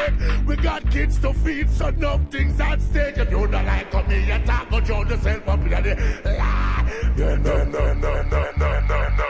break. We got kids to feed, so enough things at stake. If you don't like me, you talk about yourself up in the lie. No, no, no, no, no, no, no, no.